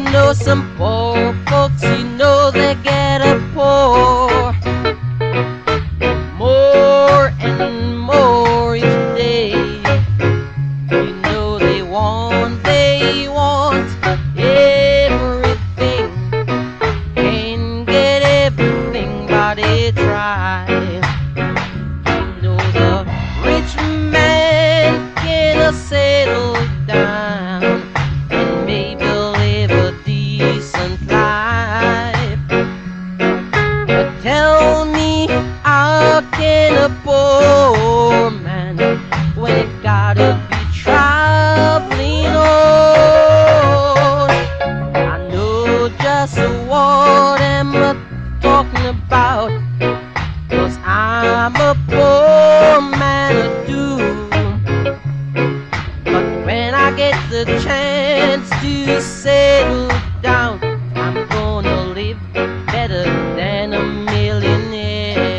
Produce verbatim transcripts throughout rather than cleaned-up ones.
know some poor folks, you know they get a poor more and more each day. You know they want, they want everything. Can't get everything, but they try. You know the rich man can settle down and maybe live a decent life. But tell me, how can a poor man, when it gotta be traveling on? I know just what am I talking about, 'cause I'm a poor man too. But when I get the chance to settle down, I'm gonna live better than a millionaire.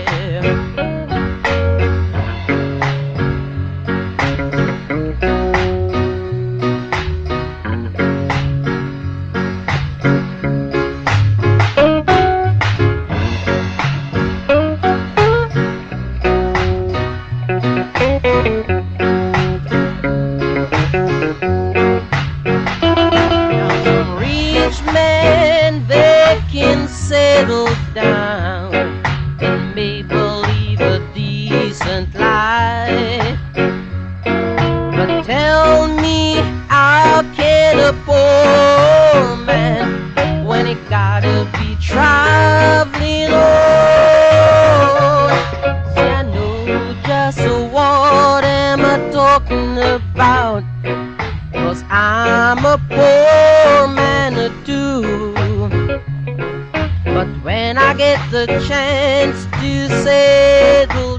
Man, they can settle down and maybe live a decent life. But tell me, how can a poor man, when he gotta be traveling on? See, I know just what am I talking about, 'cause I'm a poor man too. But when I get the chance to settle